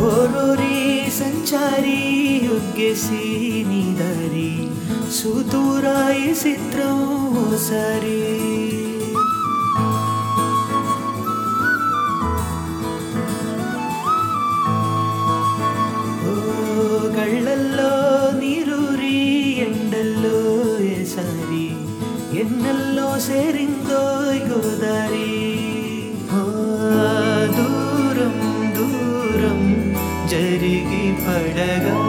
ಓರೋರಿ ಸಂಚಾರಿ ಉಗ್ಗೆಸಿ ನೀದಾರಿ ಸುತೂರಾಯಿ ಚಿತ್ರಂ ಓಸಾರಿ కళ్ళల్లో నీరూరి ఎండల్లో ఏసారి ఎన్నెల్లో సేరిందో గోదారి దూరం దూరం జరిగి పడగా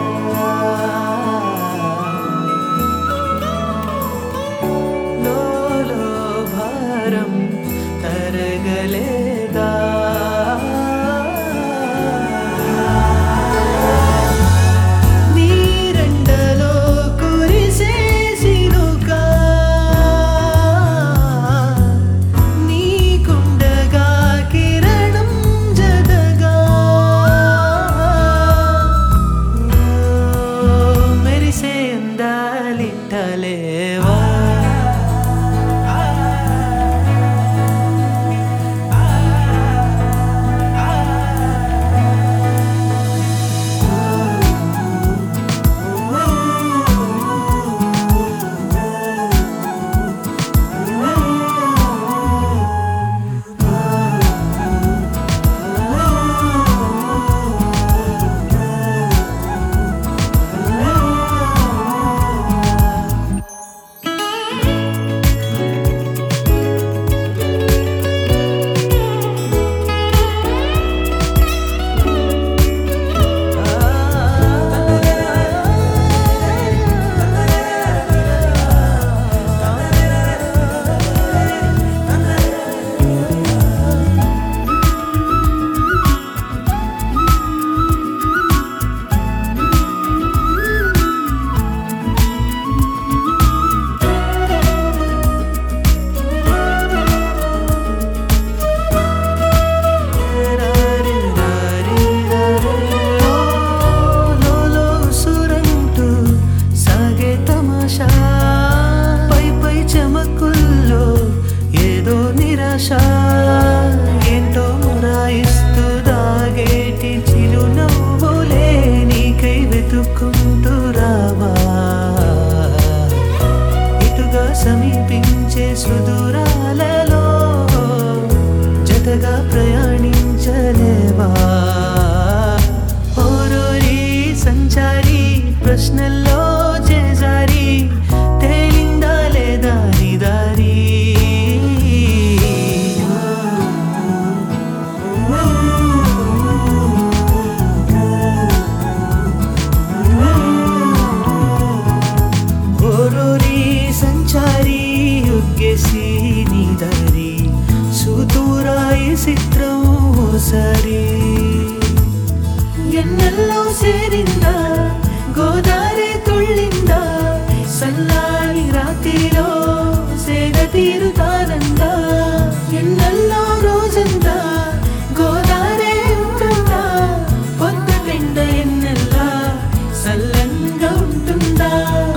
లోలో భారం తరగలేదా లేవా ఏంటో మురాయిస్తూ దాగేటి చిరునవ్వులే నీకై వెతుక్కుంటూ రావా ఇటుగా సమీపించే సుదూరాలలో జతగా ప్రయాణించలేవా ఓరోరి సంచారి ప్రశ్నల్లో చేజారి తేలిందా లేదా నీ దారి సంచారి ఉగ్గేసి నీదారి సుతూరాయి చిత్రం ఓసారి ఎన్నెల్లో సేరిందా గోదారి తుళ్ళిందా సల్లాని రాత్రిలో సేద తీరుతానందా ఎన్నెల్లో రోజంతా గోదారే ఉంటుందా పొద్దుటెండ ఎన్నెల్లా సల్లంగా ఉంటుందా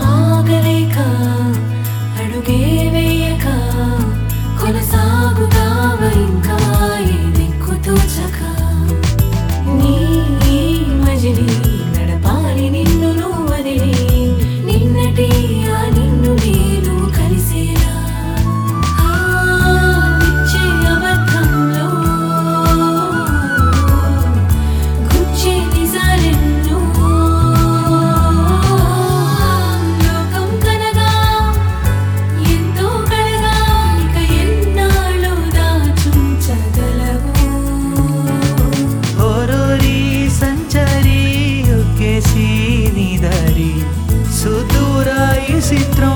కొనసాగుతావ ఇంకా ఏ దిక్కు తోచక నీ మజిలీ నడపాలి నిన్ను నువ్వు వదిలి నిన్నటి ఆ నిన్ను నేను కలిసేలా నిచ్చే అబద్ధంలో గుచ్చే నిజాలెన్నో లోకం కనగా ఎంతో కడగా ఇక ఎన్నాళ్ళు దాచుంచగలవు ఓరోరి సంచారి ఒకేసి నీ దారి సుదూరాయి చిత్రం